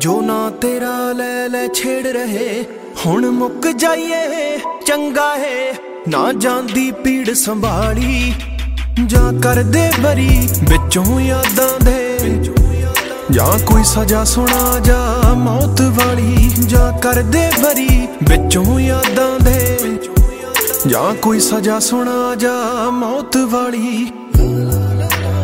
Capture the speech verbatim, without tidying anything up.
जो ना तेरा ले ले छेड़ रहे हुण मुक जाइए चंगा है ना जांदी पीड़ संभाली जा कर दे बरी बिचों यादां दे जा कोई सजा सुना जा मौत वाली जा कर दे बरी बिचों यादां दे जा कोई सजा सुना जा मौत वाली।